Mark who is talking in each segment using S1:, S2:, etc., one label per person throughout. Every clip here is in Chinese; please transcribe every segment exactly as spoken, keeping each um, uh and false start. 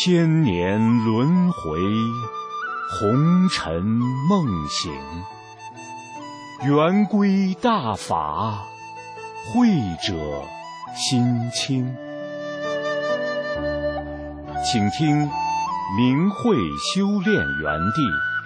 S1: 千年轮回，红尘梦醒，圆规大法，慧者心清。请听明慧修炼园地。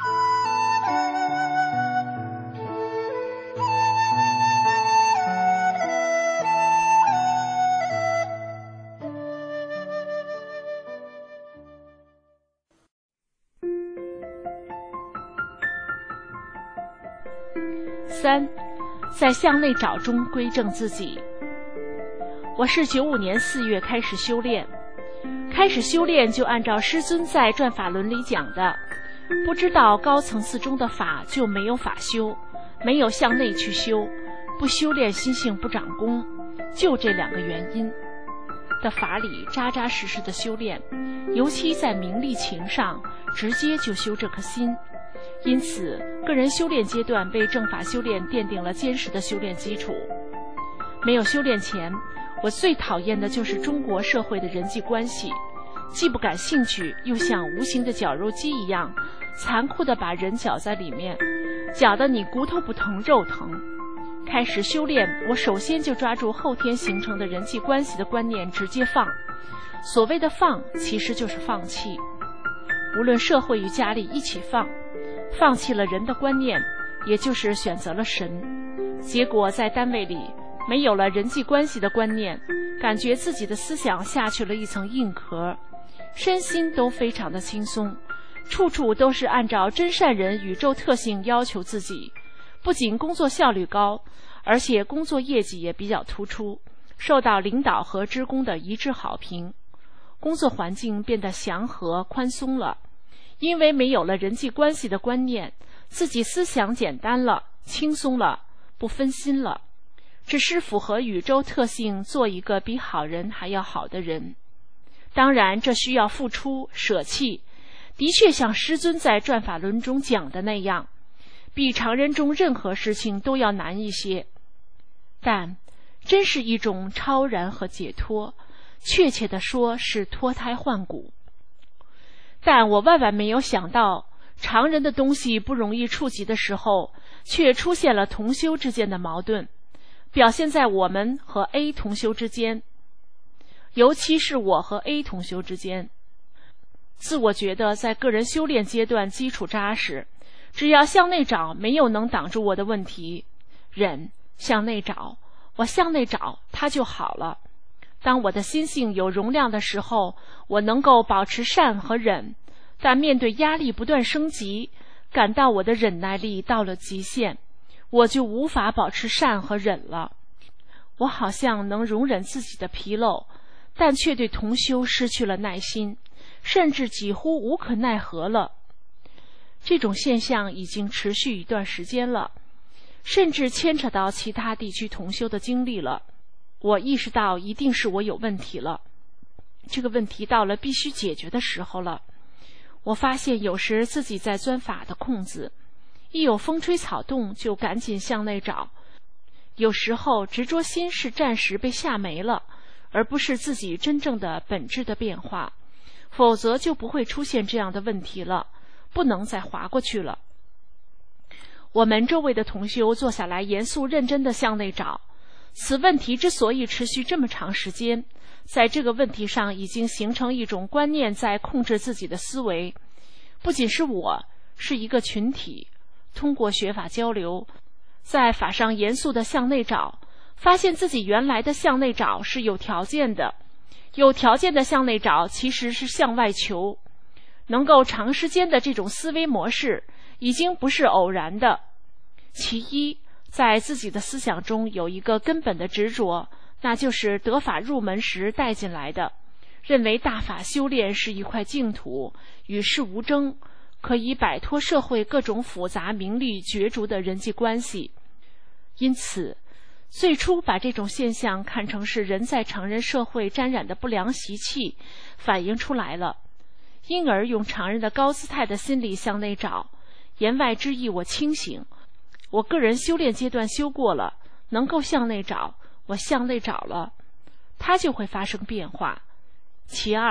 S2: 三，在向内找中归正自己。我是九五年四月开始修炼，开始修炼就按照师尊在转法轮里讲的，不知道高层次中的法就没有法修，没有向内去修，不修炼心性不长功，就这两个原因的法里扎扎实实的修炼，尤其在名利情上，直接就修这颗心。因此个人修炼阶段被正法修炼奠定了坚实的修炼基础。没有修炼前，我最讨厌的就是中国社会的人际关系，既不感兴趣，又像无形的绞肉机一样残酷地把人绞在里面，绞得你骨头不疼肉疼。开始修炼，我首先就抓住后天形成的人际关系的观念直接放。所谓的放，其实就是放弃。无论社会与家里一起放，放弃了人的观念，也就是选择了神。结果在单位里没有了人际关系的观念，感觉自己的思想下去了一层硬壳，身心都非常的轻松，处处都是按照真善人宇宙特性要求自己，不仅工作效率高，而且工作业绩也比较突出，受到领导和职工的一致好评。工作环境变得祥和宽松了，因为没有了人际关系的观念，自己思想简单了，轻松了，不分心了，只是符合宇宙特性，做一个比好人还要好的人。当然这需要付出舍弃，的确像师尊在转法轮中讲的那样，比常人中任何事情都要难一些，但真是一种超然和解脱，确切地说是脱胎换骨。但我万万没有想到，常人的东西不容易触及的时候，却出现了同修之间的矛盾，表现在我们和 A 同修之间，尤其是我和 A 同修之间。自我觉得在个人修炼阶段基础扎实，只要向内找，没有能挡住我的问题。忍，向内找，我向内找，它就好了。当我的心性有容量的时候，我能够保持善和忍，但面对压力不断升级，感到我的忍耐力到了极限，我就无法保持善和忍了。我好像能容忍自己的纰漏，但却对同修失去了耐心，甚至几乎无可奈何了。这种现象已经持续一段时间了，甚至牵扯到其他地区同修的经历了。我意识到一定是我有问题了，这个问题到了必须解决的时候了。我发现有时自己在钻法的空子，一有风吹草动就赶紧向内找。有时候执着心是暂时被吓没了，而不是自己真正的本质的变化，否则就不会出现这样的问题了，不能再滑过去了。我们周围的同修坐下来严肃认真地向内找，此问题之所以持续这么长时间，在这个问题上已经形成一种观念在控制自己的思维。不仅是我，是一个群体，通过学法交流，在法上严肃地向内找，发现自己原来的向内找是有条件的，有条件的向内找其实是向外求。能够长时间的这种思维模式已经不是偶然的。其一，在自己的思想中有一个根本的执着，那就是得法入门时带进来的，认为大法修炼是一块净土，与世无争，可以摆脱社会各种复杂名利角逐的人际关系。因此最初把这种现象看成是人在常人社会沾染的不良习气反映出来了，因而用常人的高姿态的心理向内找。言外之意，我清醒，我个人修炼阶段修过了，能够向内找，我向内找了，它就会发生变化。其二，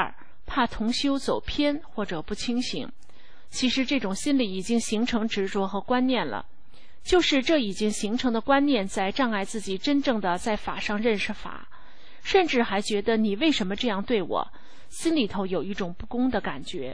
S2: 怕同修走偏或者不清醒。其实这种心理已经形成执着和观念了，就是这已经形成的观念在障碍自己真正的在法上认识法，甚至还觉得你为什么这样对我，心里头有一种不公的感觉。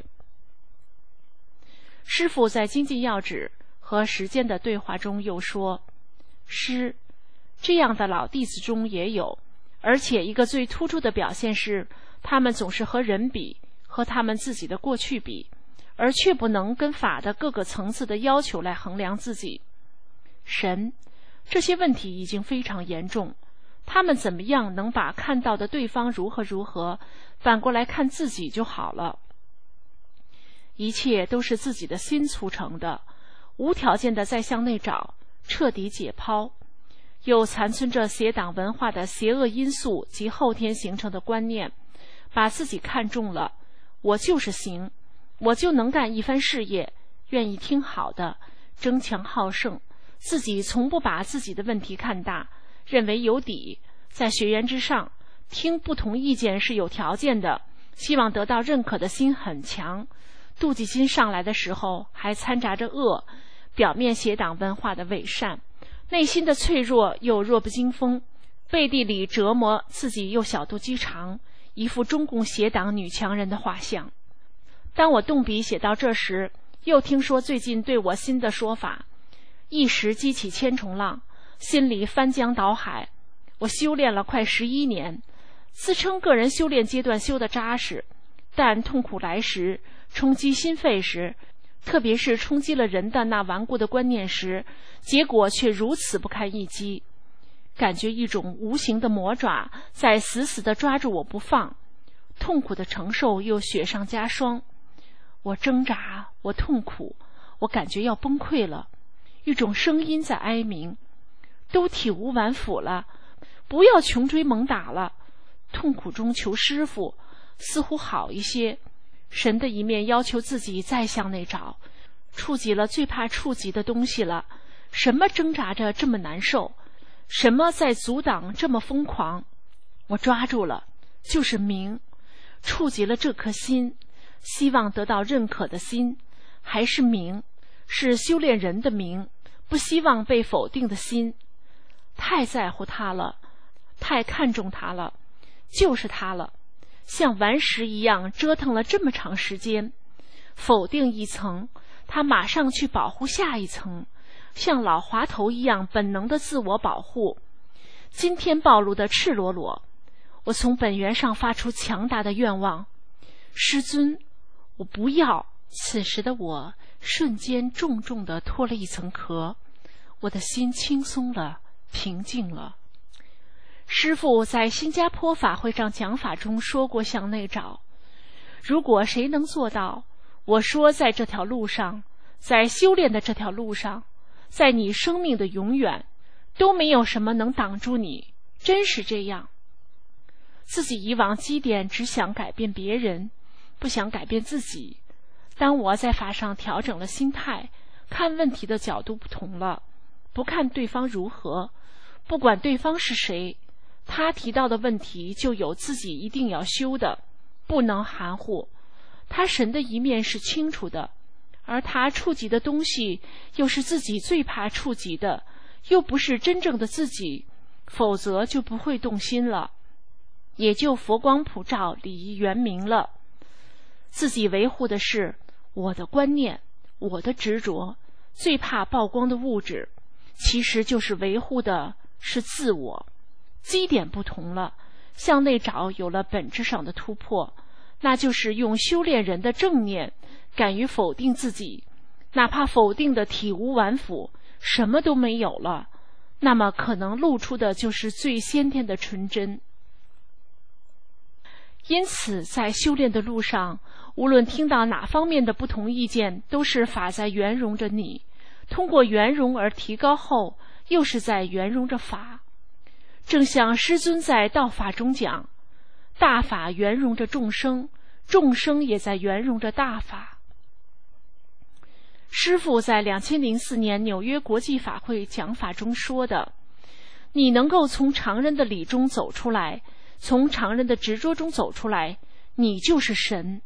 S2: 师父在精进要旨和时间的对话中又说，师这样的老弟子中也有，而且一个最突出的表现是，他们总是和人比，和他们自己的过去比，而却不能跟法的各个层次的要求来衡量自己。神，这些问题已经非常严重，他们怎么样能把看到的对方如何如何，反过来看自己就好了。一切都是自己的心促成的，无条件的再向内找，彻底解剖。又残存着邪党文化的邪恶因素及后天形成的观念，把自己看重了，我就是行，我就能干一番事业，愿意听好的，争强好胜，自己从不把自己的问题看大，认为有底，在学员之上，听不同意见是有条件的，希望得到认可的心很强，妒忌心上来的时候还掺杂着恶，表面邪党文化的伪善，内心的脆弱又弱不禁风，背地里折磨自己又小肚鸡肠，一副中共邪党女强人的画像。当我动笔写到这时，又听说最近对我新的说法，一时激起千重浪，心里翻江倒海。我修炼了快十一年，自称个人修炼阶段修得扎实，但痛苦来时，冲击心肺时，特别是冲击了人的那顽固的观念时，结果却如此不堪一击，感觉一种无形的魔爪在死死地抓住我不放，痛苦的承受又雪上加霜。我挣扎，我痛苦，我感觉要崩溃了，一种声音在哀鸣，都体无完肤了，不要穷追猛打了，痛苦中求师父，似乎好一些。神的一面要求自己再向内找，触及了最怕触及的东西了，什么挣扎着这么难受，什么在阻挡这么疯狂，我抓住了，就是明，触及了这颗心，希望得到认可的心，还是明，是修炼人的明，不希望被否定的心，太在乎它了，太看重它了，就是它了，像顽石一样折腾了这么长时间，否定一层，他马上去保护下一层，像老滑头一样本能的自我保护。今天暴露的赤裸裸，我从本源上发出强大的愿望，师尊，我不要。此时的我瞬间重重地脱了一层壳，我的心轻松了，平静了。师父在新加坡法会上讲法中说过向内找，如果谁能做到，我说在这条路上，在修炼的这条路上，在你生命的永远，都没有什么能挡住你，真是这样。自己以往积淀只想改变别人，不想改变自己。当我在法上调整了心态，看问题的角度不同了，不看对方如何，不管对方是谁，他提到的问题就有自己一定要修的，不能含糊。他神的一面是清楚的，而他触及的东西又是自己最怕触及的，又不是真正的自己，否则就不会动心了，也就佛光普照，礼仪圆明了。自己维护的是我的观念，我的执着，最怕曝光的物质，其实就是维护的是自我。基点不同了，向内找有了本质上的突破，那就是用修炼人的正念，敢于否定自己，哪怕否定的体无完肤，什么都没有了，那么可能露出的就是最先天的纯真。因此在修炼的路上，无论听到哪方面的不同意见，都是法在圆融着你，通过圆融而提高后，又是在圆融着法。正像师尊在道法中讲，大法圆融着众生，众生也在圆融着大法。师父在两千零四年纽约国际法会讲法中说的，你能够从常人的理中走出来，从常人的执着中走出来， 你就是神。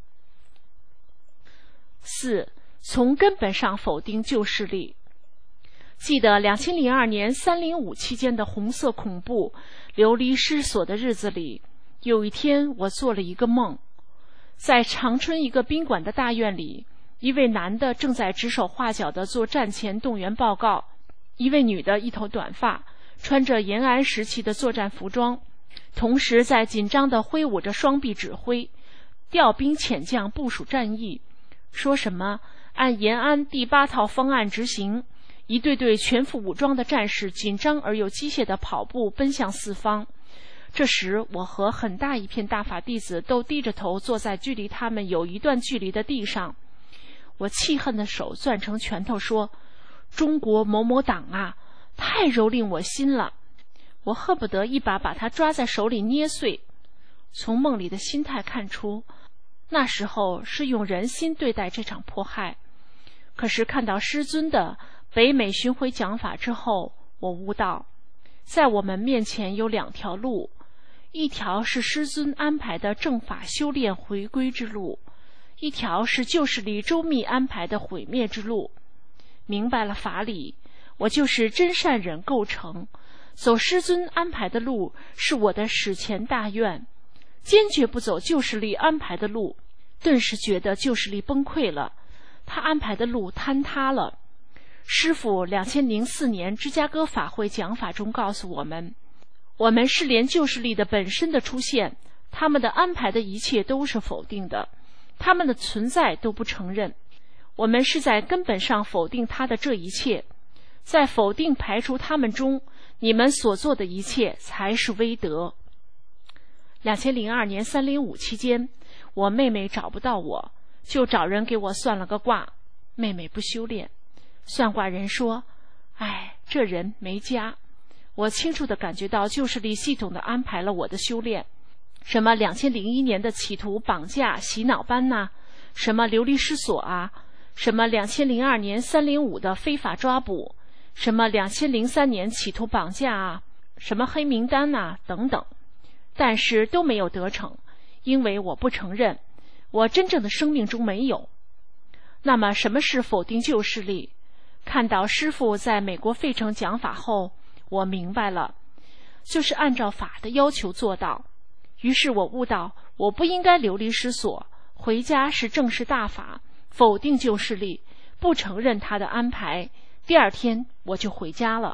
S2: 四，从根本上否定旧势力。记得两千零二年三零五期间的红色恐怖、流离失所的日子里，有一天我做了一个梦，在长春一个宾馆的大院里，一位男的正在指手画脚地做战前动员报告，一位女的一头短发，穿着延安时期的作战服装，同时在紧张地挥舞着双臂指挥调兵遣将，部署战役，说什么按延安第八套方案执行。一队队全副武装的战士紧张而又机械地跑步奔向四方。这时我和很大一片大法弟子都低着头坐在距离他们有一段距离的地上。我气恨的手攥成拳头说，中国某某党啊，太蹂躏我心了，我恨不得一把把他抓在手里捏碎。从梦里的心态看出，那时候是用人心对待这场迫害。可是看到师尊的北美巡回讲法之后，我悟道，在我们面前有两条路，一条是师尊安排的正法修炼回归之路，一条是旧势力周密安排的毁灭之路。明白了法理，我就是真善忍构成，走师尊安排的路是我的史前大愿，坚决不走旧势力安排的路。顿时觉得旧势力崩溃了，他安排的路坍塌了。师父两千零四年芝加哥法会讲法中告诉我们，我们是连旧势力的本身的出现，他们的安排的一切都是否定的，他们的存在都不承认。我们是在根本上否定他的这一切，在否定排除他们中，你们所做的一切才是威德。两千零二年三零五期间，我妹妹找不到我，就找人给我算了个卦。妹妹不修炼，算卦人说，哎，这人没家。我清楚地感觉到旧势力系统地安排了我的修炼，什么两千零一年的企图绑架洗脑班呐、啊，什么流离失所啊，什么两千零二年三零五的非法抓捕，什么两千零三年企图绑架啊，什么黑名单呐、啊、等等，但是都没有得逞，因为我不承认，我真正的生命中没有。那么什么是否定旧势力？看到师父在美国费城讲法后，我明白了，就是按照法的要求做到。于是我悟到，我不应该流离失所，回家是正视大法，否定旧势力，不承认他的安排。第二天我就回家了。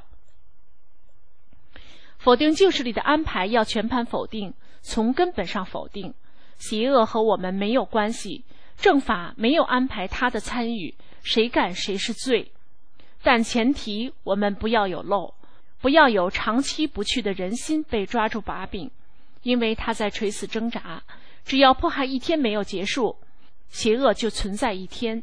S2: 否定旧势力的安排要全盘否定，从根本上否定。邪恶和我们没有关系，正法没有安排他的参与，谁干谁是罪。但前提我们不要有漏，不要有长期不去的人心被抓住把柄，因为他在垂死挣扎，只要迫害一天没有结束，邪恶就存在一天。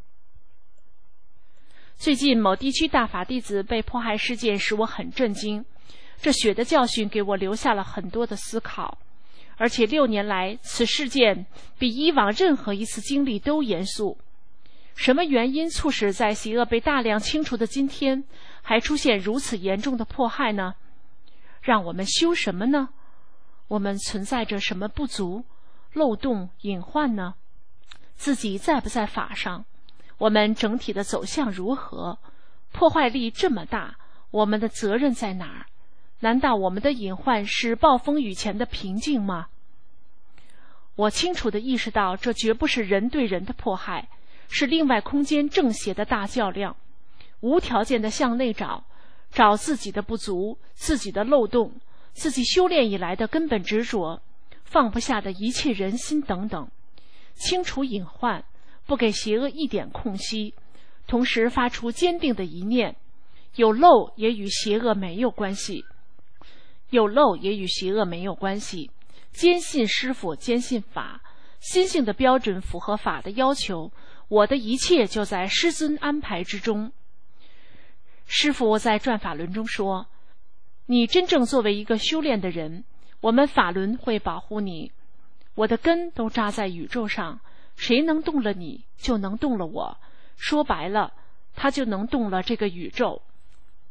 S2: 最近某地区大法弟子被迫害事件使我很震惊，这血的教训给我留下了很多的思考，而且六年来此事件比以往任何一次经历都严肃。什么原因促使在邪恶被大量清除的今天还出现如此严重的迫害呢？让我们修什么呢？我们存在着什么不足、漏洞、隐患呢？自己在不在法上？我们整体的走向如何？破坏力这么大，我们的责任在哪儿？难道我们的隐患是暴风雨前的平静吗？我清楚地意识到，这绝不是人对人的迫害，是另外空间正邪的大较量，无条件地向内找，找自己的不足、自己的漏洞、自己修炼以来的根本执着、放不下的一切人心等等，清除隐患，不给邪恶一点空隙，同时发出坚定的一念：有漏也与邪恶没有关系，有漏也与邪恶没有关系。坚信师父，坚信法，心性的标准符合法的要求，我的一切就在师尊安排之中。师父在转法轮中说，你真正作为一个修炼的人，我们法轮会保护你。我的根都扎在宇宙上，谁能动了你，就能动了我。说白了，他就能动了这个宇宙。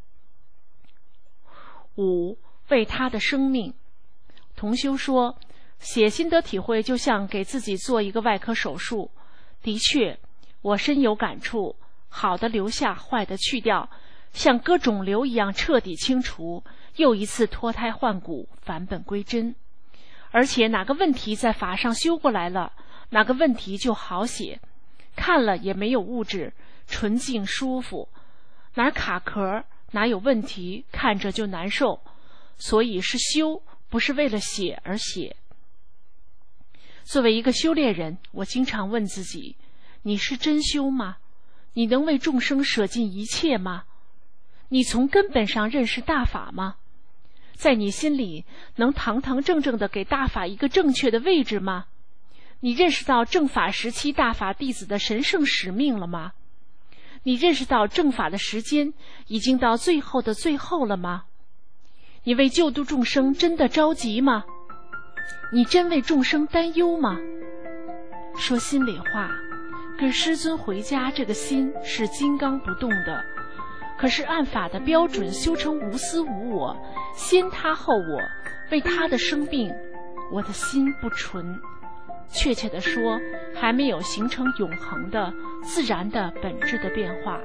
S2: 五，为他的生命。同修说， 写心得体会就像给自己做一个外科手术，的确，我深有感触，好的留下，坏的去掉，像割肿瘤一样彻底清除，又一次脱胎换骨，返本归真。而且哪个问题在法上修过来了，哪个问题就好写，看了也没有物质，纯净舒服，哪卡壳哪有问题，看着就难受。所以是修，不是为了写而写。作为一个修炼人，我经常问自己，你是真修吗？你能为众生舍尽一切吗？你从根本上认识大法吗？在你心里能堂堂正正地给大法一个正确的位置吗？你认识到正法时期大法弟子的神圣使命了吗？你认识到正法的时间已经到最后的最后了吗？你为救度众生真的着急吗？你真为众生担忧吗？说心里话，跟师尊回家这个心是金刚不动的，可是按法的标准修成无私无我，先他后我，为他的生病，我的心不纯。确切地说，还没有形成永恒的自然的本质的变化。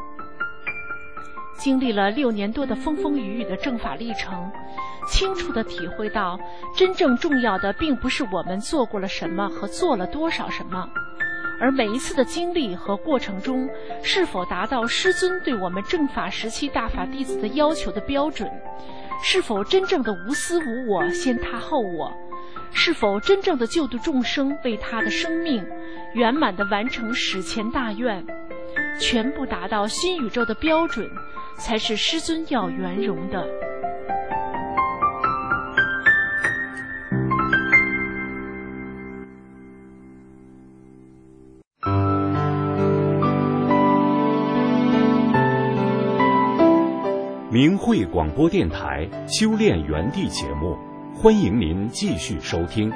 S2: 经历了六年多的风风雨雨的正法历程，清楚地体会到，真正重要的并不是我们做过了什么和做了多少什么，而每一次的经历和过程中，是否达到师尊对我们正法时期大法弟子的要求的标准，是否真正的无私无我，先他后我，是否真正的救度众生，为他的生命圆满地完成史前大愿，全部达到新宇宙的标准，才是师尊要圆融的。
S1: 明慧广播电台修炼园地节目，欢迎您继续收听。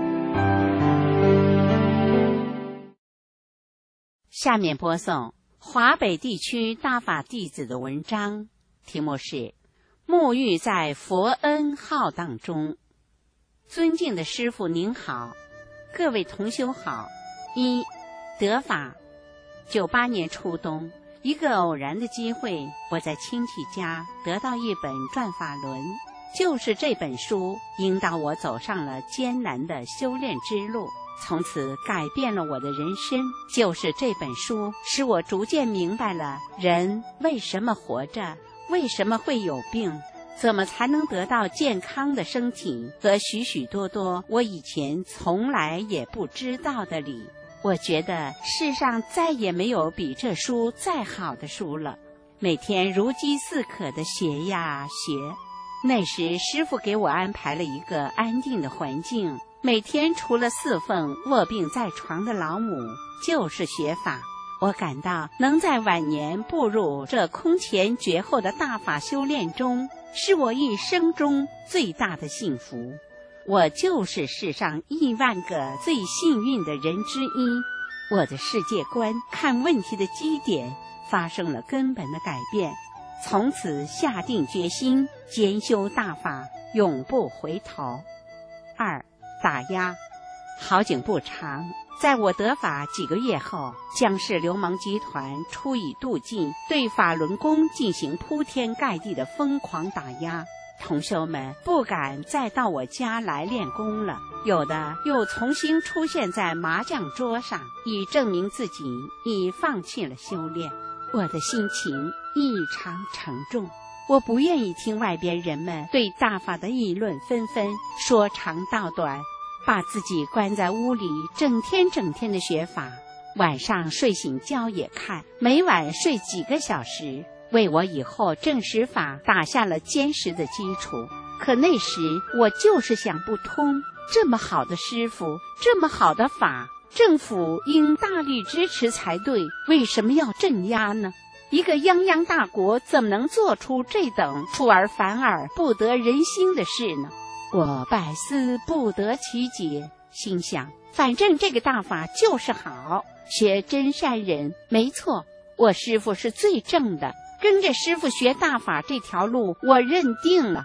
S3: 下面播送华北地区大法弟子的文章，题目是沐浴在佛恩浩荡中。尊敬的师父您好，各位同修好。一、得法。九八年初冬，一个偶然的机会，我在亲戚家得到一本《转法轮》，就是这本书引导我走上了艰难的修炼之路，从此改变了我的人生。就是这本书使我逐渐明白了人为什么活着，为什么会有病，怎么才能得到健康的身体和许许多多我以前从来也不知道的理。我觉得世上再也没有比这书再好的书了，每天如饥似渴地学呀学。那时师父给我安排了一个安定的环境，每天除了侍奉卧病在床的老母，就是学法。我感到能在晚年步入这空前绝后的大法修炼中，是我一生中最大的幸福。我就是世上亿万个最幸运的人之一。我的世界观看问题的基点发生了根本的改变，从此下定决心兼修大法，永不回头。二、打压。好景不长，在我得法几个月后，江氏流氓集团出以妒忌，对法轮功进行铺天盖地的疯狂打压。同修们不敢再到我家来练功了，有的又重新出现在麻将桌上，以证明自己已放弃了修炼。我的心情异常沉重，我不愿意听外边人们对大法的议论纷纷，说长道短，把自己关在屋里，整天整天的学法，晚上睡醒觉也看，每晚睡几个小时，为我以后证实法打下了坚实的基础。可那时我就是想不通，这么好的师父，这么好的法，政府应大力支持才对，为什么要镇压呢？一个泱泱大国怎么能做出这等出尔反尔、不得人心的事呢？我百思不得其解，心想反正这个大法就是好，学真善人没错，我师父是最正的，跟着师父学大法这条路我认定了。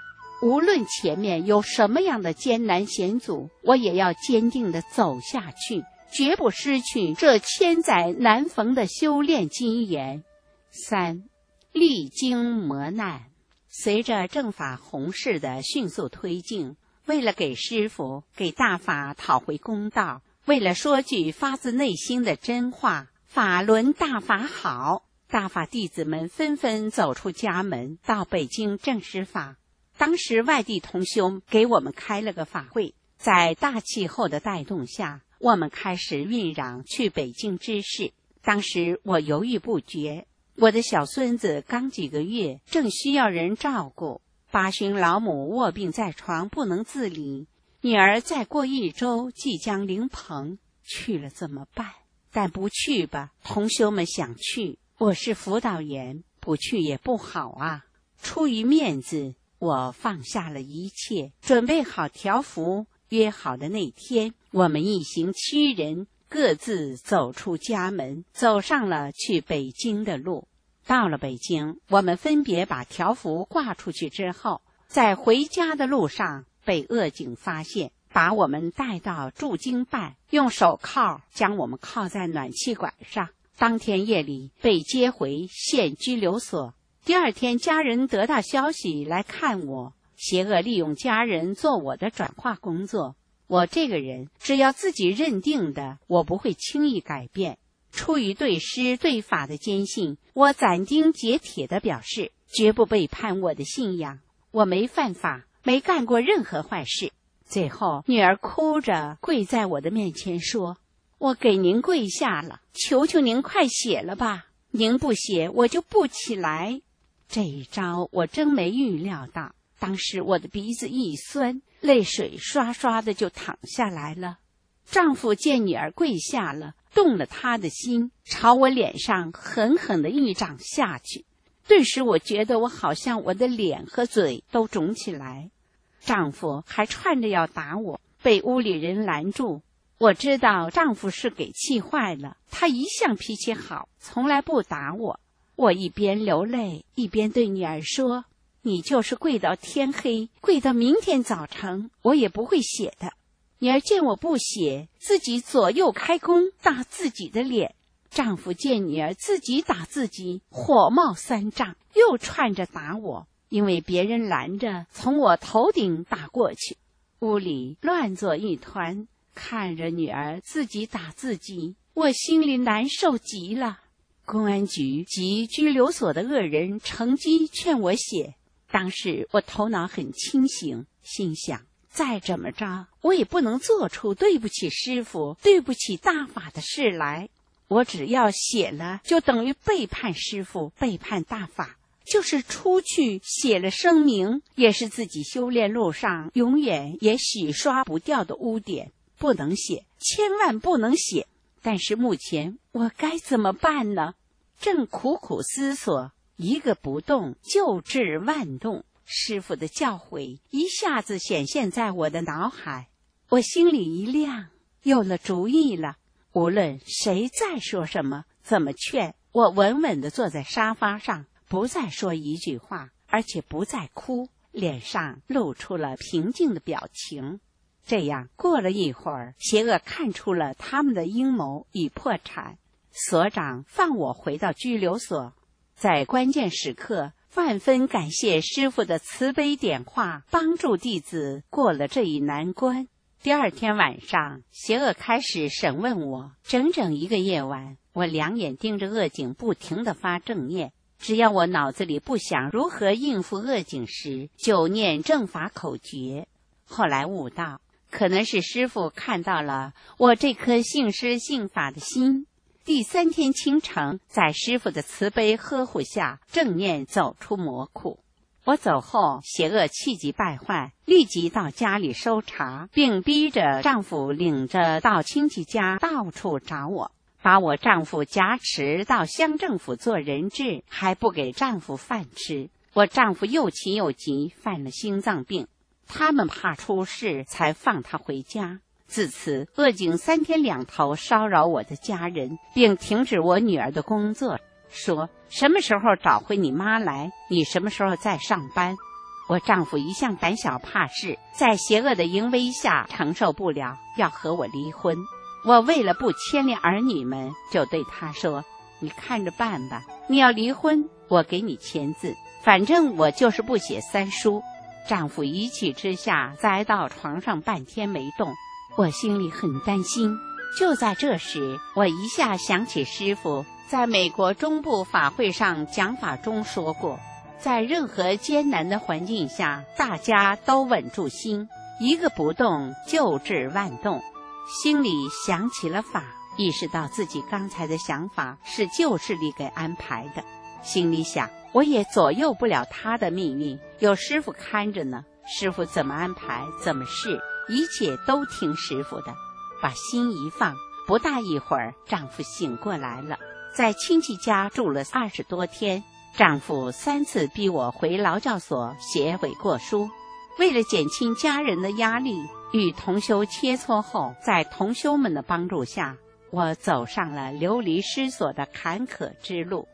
S3: 无论前面有什么样的艰难险阻，我也要坚定地走下去，绝不失去这千载难逢的修炼机缘。三，历经磨难。随着正法弘誓的迅速推进，为了给师父、给大法讨回公道，为了说句发自内心的真话，法轮大法好，大法弟子们纷纷走出家门，到北京正师法。当时外地同修给我们开了个法会，在大气候的带动下，我们开始酝酿去北京之事。当时我犹豫不决，我的小孙子刚几个月，正需要人照顾，八旬老母卧病在床不能自理，女儿再过一周即将临盆，去了怎么办？但不去吧，同修们想去，我是辅导员，不去也不好啊。出于面子，我放下了一切，准备好条幅。约好的那天，我们一行七人各自走出家门，走上了去北京的路。到了北京，我们分别把条幅挂出去之后，在回家的路上被恶警发现，把我们带到驻京办，用手铐将我们铐在暖气管上。当天夜里被接回县拘留所。第二天家人得到消息来看我，邪恶利用家人做我的转化工作。我这个人只要自己认定的，我不会轻易改变。出于对师对法的坚信，我斩钉截铁地表示绝不背叛我的信仰。我没犯法，没干过任何坏事。最后女儿哭着跪在我的面前说，我给您跪下了，求求您快写了吧，您不写我就不起来。这一招我真没预料到，当时我的鼻子一酸，泪水刷刷的就淌下来了。丈夫见女儿跪下了，动了他的心，朝我脸上狠狠的一掌下去。顿时我觉得我好像我的脸和嘴都肿起来。丈夫还串着要打我，被屋里人拦住。我知道丈夫是给气坏了，他一向脾气好，从来不打我。我一边流泪一边对女儿说，你就是跪到天黑，跪到明天早晨，我也不会写的。女儿见我不写，自己左右开弓打自己的脸。丈夫见女儿自己打自己，火冒三丈，又串着打我，因为别人拦着，从我头顶打过去。屋里乱作一团，看着女儿自己打自己，我心里难受极了。公安局及拘留所的恶人乘机劝我写。当时我头脑很清醒，心想再怎么着我也不能做出对不起师父对不起大法的事来。我只要写了就等于背叛师父背叛大法，就是出去写了声明，也是自己修炼路上永远也洗刷不掉的污点。不能写，千万不能写。但是目前我该怎么办呢？正苦苦思索，一个不动就治万动，师父的教诲一下子显现在我的脑海。我心里一亮，有了主意了。无论谁再说什么，怎么劝，我稳稳地坐在沙发上，不再说一句话，而且不再哭，脸上露出了平静的表情。这样过了一会儿，邪恶看出了他们的阴谋已破产，所长放我回到拘留所。在关键时刻，万分感谢师父的慈悲点化，帮助弟子过了这一难关。第二天晚上，邪恶开始审问我，整整一个夜晚，我两眼盯着恶警，不停地发正念。只要我脑子里不想如何应付恶警时，就念正法口诀。后来悟到，可能是师父看到了我这颗信师信法的心。第三天清晨，在师父的慈悲呵护下，正念走出魔窟。我走后，邪恶气急败坏，立即到家里搜查，并逼着丈夫领着到亲戚家到处找我，把我丈夫挟持到乡政府做人质，还不给丈夫饭吃。我丈夫又气又急，犯了心脏病，他们怕出事才放他回家。自此，恶警三天两头骚扰我的家人，并停止我女儿的工作，说什么时候找回你妈来，你什么时候再上班。 我丈夫一向胆小怕事，在邪恶的淫威下承受不了，要和我离婚。我为了不牵连儿女们，就对他说，你看着办吧，你要离婚，我给你签字，反正我就是不写三书。丈夫一气之下栽到床上半天没动，我心里很担心。就在这时，我一下想起师父在美国中部法会上讲法中说过，在任何艰难的环境下，大家都稳住心，一个不动就治万动。心里想起了法，意识到自己刚才的想法是旧势力给安排的。心里想，我也左右不了他的命运，有师父看着呢，师父怎么安排怎么是，一切都听师父的。把心一放，不大一会儿，丈夫醒过来了。在亲戚家住了二十多天，丈夫三次逼我回劳教所写悔过书。为了减轻家人的压力，与同修切磋后，在同修们的帮助下，我走上了流离失所的坎坷之路。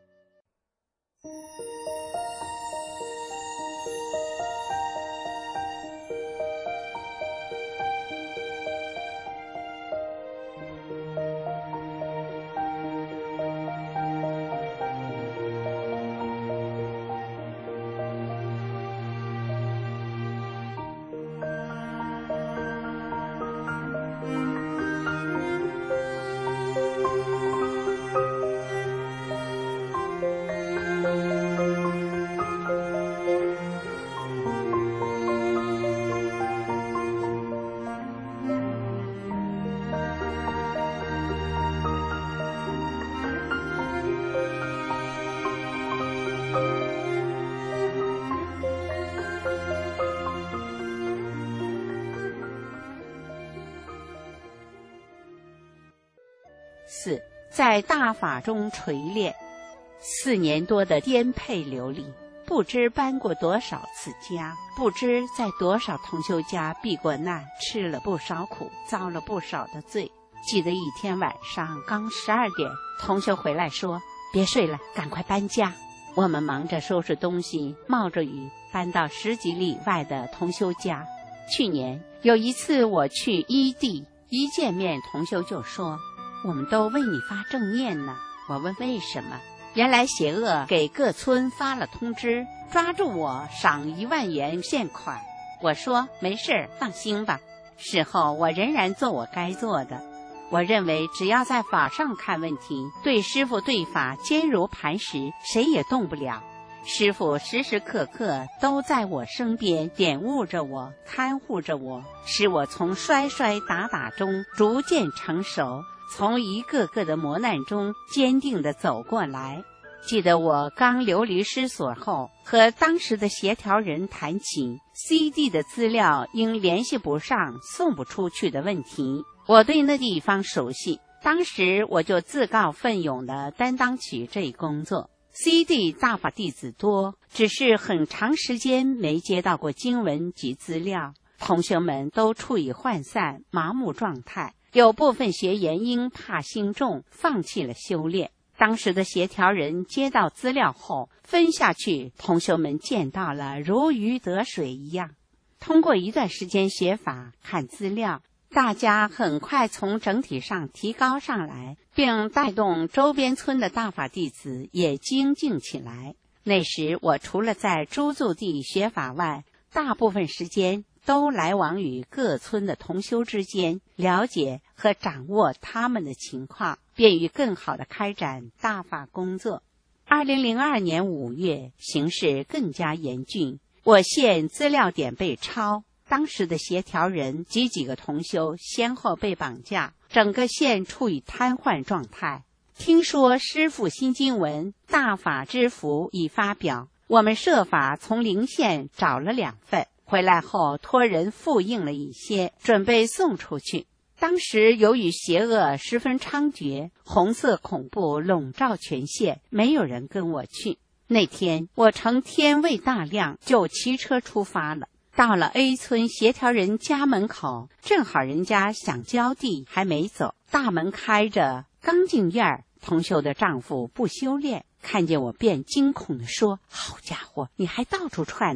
S3: 四，在大法中锤炼，四年多的颠沛流离，不知搬过多少次家，不知在多少同修家避过难，吃了不少苦，遭了不少的罪。记得一天晚上刚十二点，同修回来说，别睡了，赶快搬家。我们忙着收拾东西，冒着雨搬到十几里外的同修家。去年有一次我去伊地，一见面同修就说，我们都为你发正念呢。我问为什么，原来邪恶给各村发了通知，抓住我赏一万元现款。我说没事，放心吧。事后我仍然做我该做的。我认为只要在法上看问题，对师父对法坚如磐石，谁也动不了。师父时时刻刻都在我身边，点悟着我，看护着我，使我从摔摔打打中逐渐成熟，从一个个的磨难中坚定地走过来。记得我刚流离失所后，和当时的协调人谈起 C D 的资料因联系不上送不出去的问题。我对那地方熟悉，当时我就自告奋勇地担当起这一工作。C D 大法弟子多，只是很长时间没接到过经文及资料，同学们都处于涣散麻木状态，有部分学员因怕心重放弃了修炼。当时的协调人接到资料后分下去，同学们见到了如鱼得水一样。通过一段时间学法看资料，大家很快从整体上提高上来，并带动周边村的大法弟子也精进起来。那时我除了在租住地学法外，大部分时间都来往于各村的同修之间，了解和掌握他们的情况，便于更好地开展大法工作。二零零二年五月，形势更加严峻，我县资料点被抄，当时的协调人及几个同修先后被绑架，整个县处于瘫痪状态。听说师父新经文大法之福已发表，我们设法从陵县找了两份，回来后托人复印了一些，准备送出去。当时由于邪恶十分猖獗，红色恐怖笼罩全县，没有人跟我去。那天我趁天未大亮就骑车出发了，到了 A 村协调人家门口，正好人家想交地还没走，大门开着，刚进院儿，同修的丈夫不修炼，看见我便惊恐地说，好家伙，你还到处窜呢，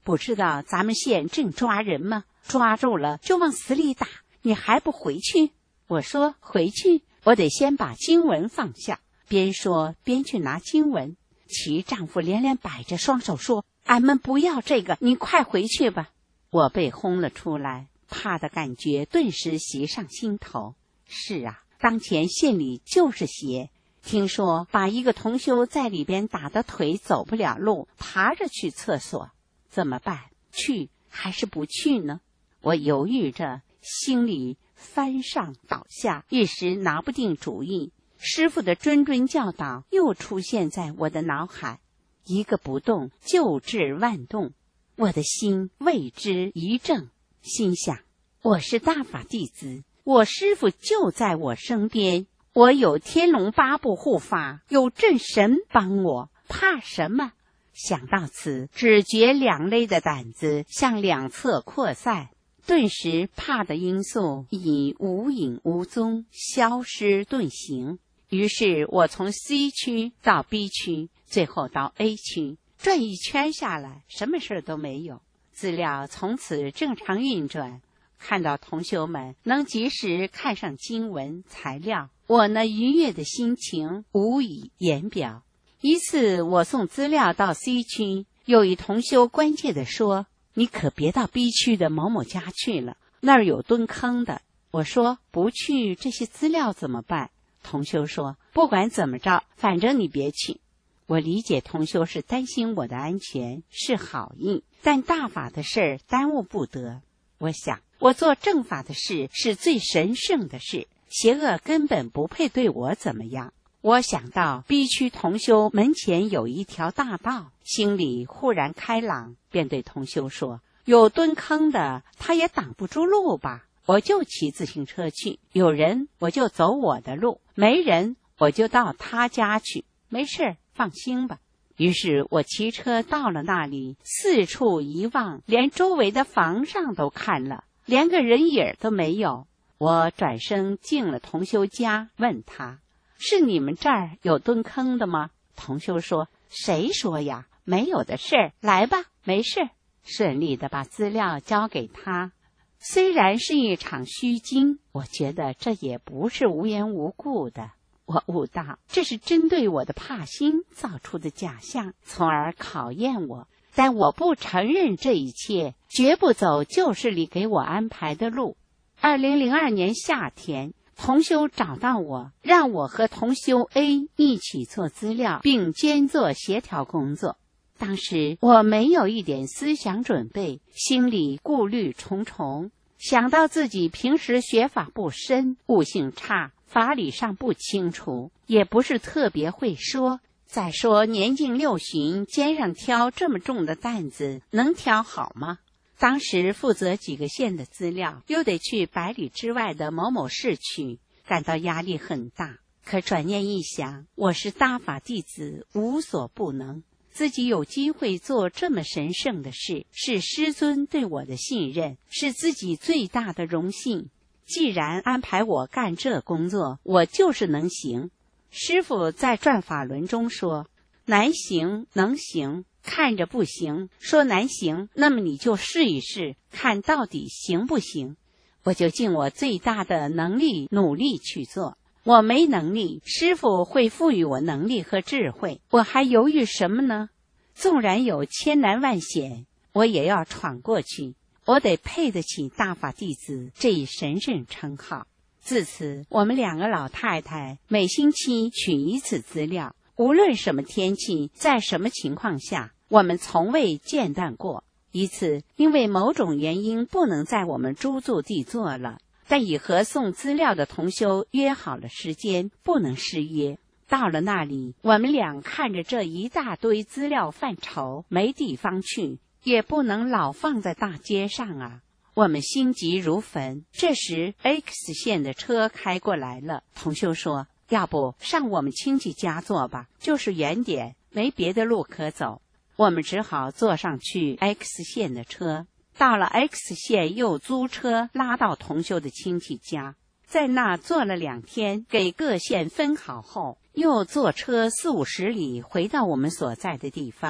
S3: 不知道咱们县正抓人吗？抓住了就往死里打，你还不回去？我说回去，我得先把经文放下。边说边去拿经文。其丈夫连连摆着双手说：俺们不要这个，你快回去吧。我被轰了出来，怕的感觉顿时袭上心头。是啊，当前县里就是邪，听说把一个同修在里边打的腿走不了路，爬着去厕所，怎么办？去还是不去呢？我犹豫着，心里翻上倒下，一时拿不定主意。师父的谆谆教导又出现在我的脑海，一个不动就治万动。我的心为之一怔，心想，我是大法弟子，我师父就在我身边，我有天龙八部护法，有正神帮我，怕什么？想到此，只觉两肋的胆子向两侧扩散，顿时怕的因素已无影无踪，消失遁形。于是我从 C 区到 B 区，最后到 A 区，转一圈下来，什么事都没有，资料从此正常运转。看到同学们能及时看上经文材料，我那愉悦的心情无以言表。一次我送资料到 C 区，有一同修关切地说：你可别到 B 区的某某家去了，那儿有蹲坑的。我说不去，这些资料怎么办？同修说不管怎么着，反正你别去。我理解同修是担心我的安全，是好意，但大法的事儿耽误不得。我想我做正法的事是最神圣的事，邪恶根本不配对我怎么样。我想到 B 区同修门前有一条大道，心里忽然开朗，便对同修说：有蹲坑的，他也挡不住路吧？我就骑自行车去，有人我就走我的路，没人我就到他家去，没事，放心吧。于是我骑车到了那里，四处一望，连周围的房上都看了，连个人影都没有。我转身进了同修家，问他：是你们这儿有蹲坑的吗？同修说：谁说呀，没有的事，来吧，没事。顺利的把资料交给他。虽然是一场虚惊，我觉得这也不是无缘无故的。我悟到这是针对我的怕心造出的假象，从而考验我。但我不承认这一切，绝不走旧事里给我安排的路。二零零二年夏天，同修找到我，让我和同修 A 一起做资料，并兼做协调工作。当时我没有一点思想准备，心里顾虑重重，想到自己平时学法不深，悟性差，法理上不清楚，也不是特别会说。再说年近六旬，肩上挑这么重的担子，能挑好吗？当时负责几个县的资料，又得去百里之外的某某市取，感到压力很大。可转念一想，我是大法弟子，无所不能，自己有机会做这么神圣的事，是师尊对我的信任，是自己最大的荣幸。既然安排我干这工作，我就是能行。师父在转法轮中说，难行能行，看着不行，说难行，那么你就试一试，看到底行不行。我就尽我最大的能力努力去做。我没能力，师父会赋予我能力和智慧，我还犹豫什么呢？纵然有千难万险，我也要闯过去。我得配得起大法弟子这一神圣称号。自此，我们两个老太太每星期取一次资料，无论什么天气，在什么情况下，我们从未间断过。一次因为某种原因不能在我们租住地做了，但已和送资料的同修约好了时间，不能失约。到了那里，我们俩看着这一大堆资料犯愁，没地方去，也不能老放在大街上啊。我们心急如焚。这时 X 县的车开过来了，同修说，要不上我们亲戚家坐吧，就是远点，没别的路可走。我们只好坐上去 X 县的车。到了 X 县，又租车拉到同修的亲戚家，在那坐了两天，给各县分好后，又坐车四五十里回到我们所在的地方。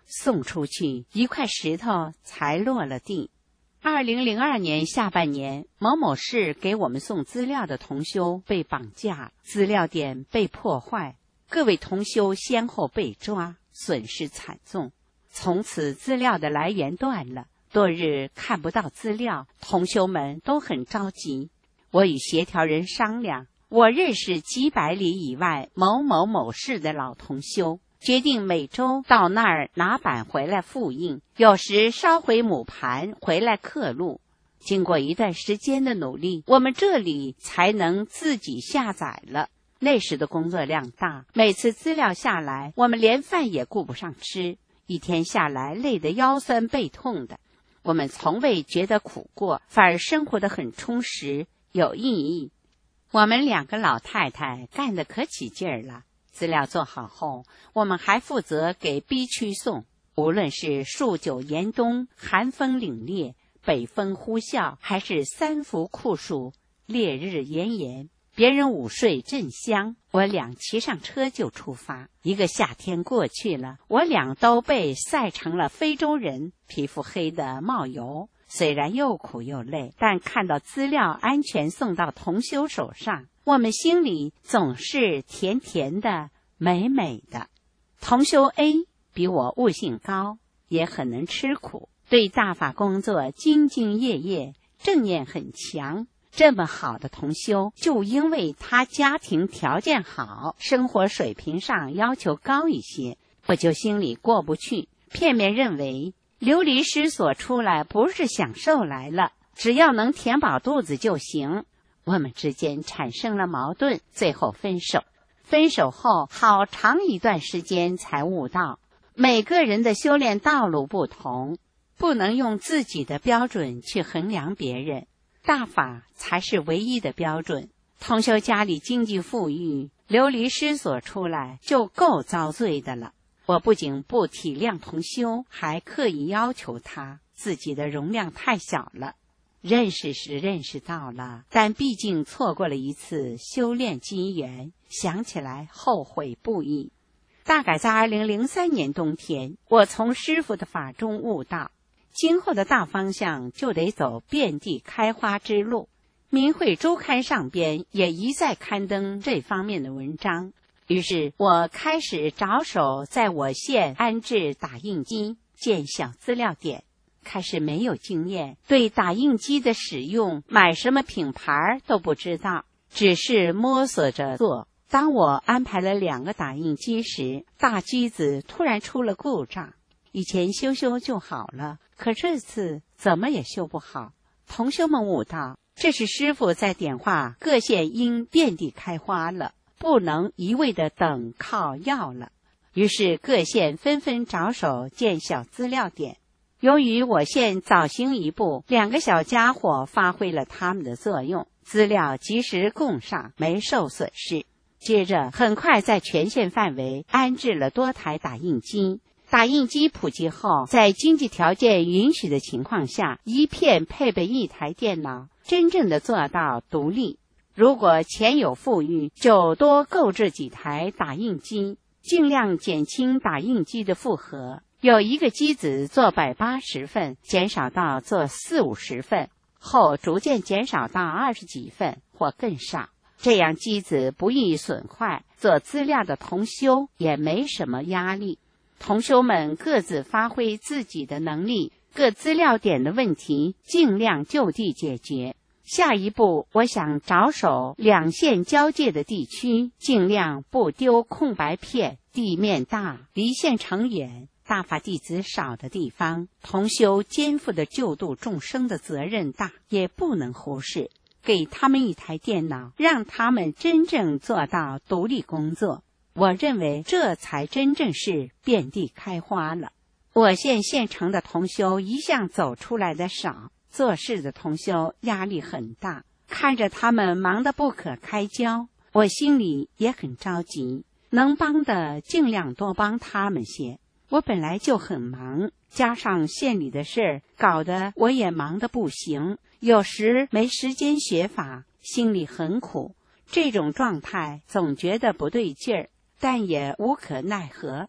S3: 送出去，一块石头才落了地。二零零二年下半年，某某市给我们送资料的同修被绑架，资料点被破坏，各位同修先后被抓，损失惨重。从此资料的来源断了，多日看不到资料，同修们都很着急。我与协调人商量，我认识几百里以外某某某市的老同修，决定每周到那儿拿板回来复印，有时捎回母盘回来刻录。经过一段时间的努力，我们这里才能自己下载了。那时的工作量大，每次资料下来，我们连饭也顾不上吃，一天下来累得腰酸背痛的。我们从未觉得苦过，反而生活得很充实有意义。我们两个老太太干得可起劲儿了。资料做好后，我们还负责给 B 区送，无论是数九严冬，寒风凛冽，北风呼啸，还是三伏酷暑，烈日炎炎，别人午睡正香，我俩骑上车就出发。一个夏天过去了，我俩都被晒成了非洲人，皮肤黑得冒油。虽然又苦又累，但看到资料安全送到同修手上，我们心里总是甜甜的，美美的。同修 A 比我悟性高，也很能吃苦，对大法工作兢兢业业，正念很强。这么好的同修，就因为他家庭条件好，生活水平上要求高一些，我就心里过不去，片面认为流离失所出来不是享受来了，只要能填饱肚子就行。我们之间产生了矛盾，最后分手。分手后好长一段时间才悟到，每个人的修炼道路不同，不能用自己的标准去衡量别人，大法才是唯一的标准。同修家里经济富裕，流离失所出来就够遭罪的了。我不仅不体谅同修，还刻意要求他，自己的容量太小了。认识是认识到了，但毕竟错过了一次修炼机缘，想起来后悔不已。大概在二零零三年冬天，我从师父的法中悟到，今后的大方向就得走遍地开花之路。明慧周刊上边也一再刊登这方面的文章，于是我开始着手在我县安置打印机，建小资料点。开始没有经验，对打印机的使用，买什么品牌都不知道，只是摸索着做。当我安排了两个打印机时，大机子突然出了故障，以前修修就好了，可这次怎么也修不好。同修们悟到，这是师父在点化各县应遍地开花了，不能一味的等靠要了。于是各县纷纷着手建小资料点。由于我县早行一步，两个小家伙发挥了他们的作用，资料及时供上，没受损失。接着很快在全县范围安置了多台打印机。打印机普及后，在经济条件允许的情况下，一片配备一台电脑，真正的做到独立。如果钱有富裕，就多购置几台打印机，尽量减轻打印机的负荷。有一个机子做百八十份，减少到做四五十份，后逐渐减少到二十几份或更少。这样机子不易损坏，做资料的同修也没什么压力。同修们各自发挥自己的能力，各资料点的问题尽量就地解决。下一步，我想着手两县交界的地区，尽量不丢空白片，地面大，离县城远，大法弟子少的地方，同修肩负的救度众生的责任大，也不能忽视。给他们一台电脑，让他们真正做到独立工作。我认为这才真正是遍地开花了。我县县城的同修一向走出来的少，做事的同修压力很大，看着他们忙得不可开交，我心里也很着急，能帮的尽量多帮他们些。我本来就很忙，加上县里的事儿，搞得我也忙得不行，有时没时间学法，心里很苦。这种状态总觉得不对劲儿，但也无可奈何。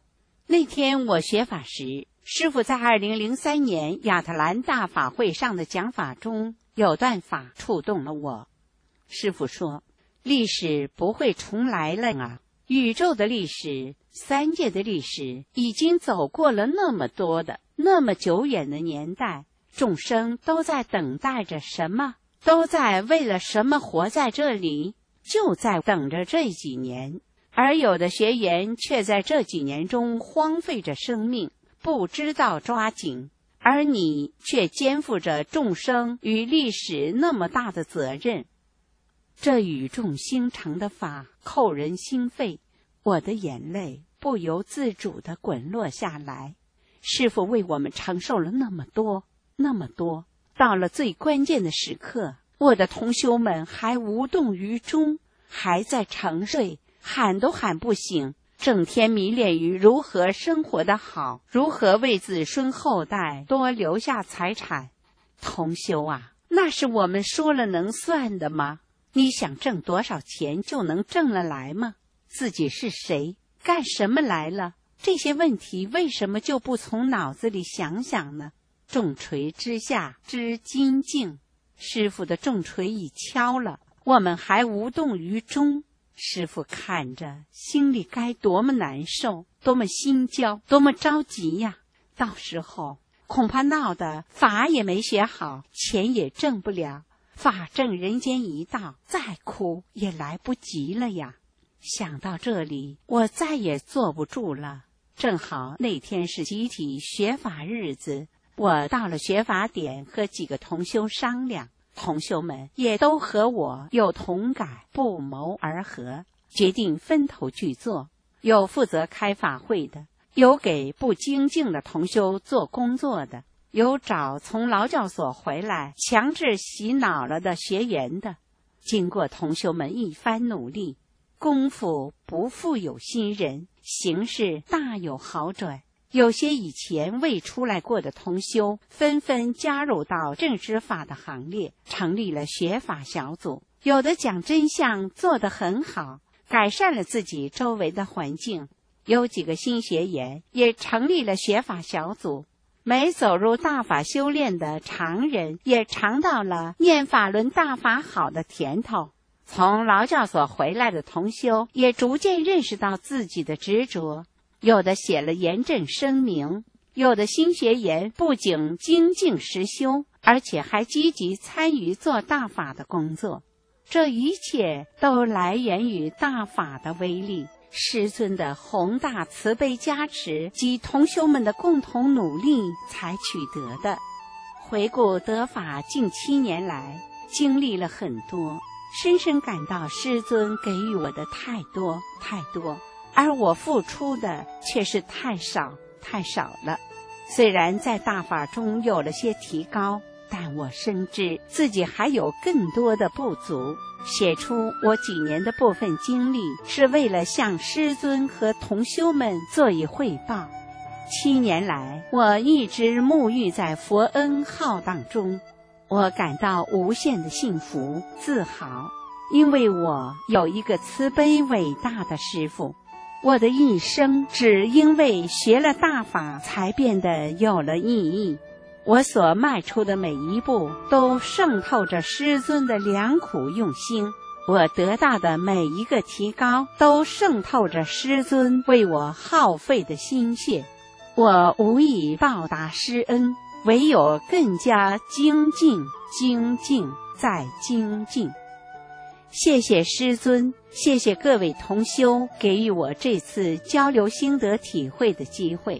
S3: 那天我学法时，师父在二零零三年亚特兰大法会上的讲法中，有段法触动了我。师父说，历史不会重来了啊，宇宙的历史，三界的历史已经走过了那么多的那么久远的年代，众生都在等待着什么，都在为了什么活在这里，就在等着这几年。而有的学员却在这几年中荒废着生命，不知道抓紧，而你却肩负着众生与历史那么大的责任。这语重心长的法扣人心肺，我的眼泪不由自主地滚落下来。师父为我们承受了那么多那么多，到了最关键的时刻，我的同修们还无动于衷，还在沉睡，喊都喊不醒，整天迷恋于如何生活得好，如何为子孙后代多留下财产。同修啊，那是我们说了能算的吗？你想挣多少钱就能挣了来吗？自己是谁，干什么来了？这些问题为什么就不从脑子里想想呢？重锤之下知精进，师父的重锤已敲了，我们还无动于衷。师父看着，心里该多么难受，多么心焦，多么着急呀！到时候恐怕闹得法也没学好，钱也挣不了，法挣人间一道，再哭也来不及了呀！想到这里，我再也坐不住了。正好那天是集体学法日子，我到了学法点和几个同修商量，同修们也都和我有同感，不谋而合，决定分头去做。有负责开法会的，有给不精进的同修做工作的，有找从劳教所回来强制洗脑了的学员的。经过同修们一番努力，功夫不负有心人，形势大有好转。有些以前未出来过的同修纷纷加入到正知法的行列，成立了学法小组。有的讲真相做得很好，改善了自己周围的环境。有几个新学员也成立了学法小组。没走入大法修炼的常人也尝到了念法轮大法好的甜头。从劳教所回来的同修也逐渐认识到自己的执着，有的写了严正声明，有的新学员不仅精进实修，而且还积极参与做大法的工作。这一切都来源于大法的威力，师尊的宏大慈悲加持及同修们的共同努力才取得的。回顾得法近七年来，经历了很多，深深感到师尊给予我的太多太多，而我付出的却是太少太少了。虽然在大法中有了些提高，但我深知自己还有更多的不足。写出我几年的部分经历，是为了向师尊和同修们做以汇报。七年来，我一直沐浴在佛恩浩荡中，我感到无限的幸福自豪，因为我有一个慈悲伟大的师父。我的一生只因为学了大法才变得有了意义。我所迈出的每一步都渗透着师尊的良苦用心，我得到的每一个提高都渗透着师尊为我耗费的心血。我无以报答师恩，唯有更加精进，精进再精进。谢谢师尊，谢谢各位同修给予我这次交流心得体会的机会。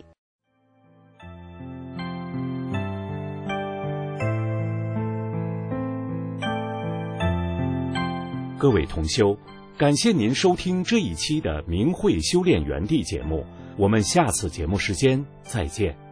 S1: 各位同修，感谢您收听这一期的明慧修炼园地节目，我们下次节目时间再见。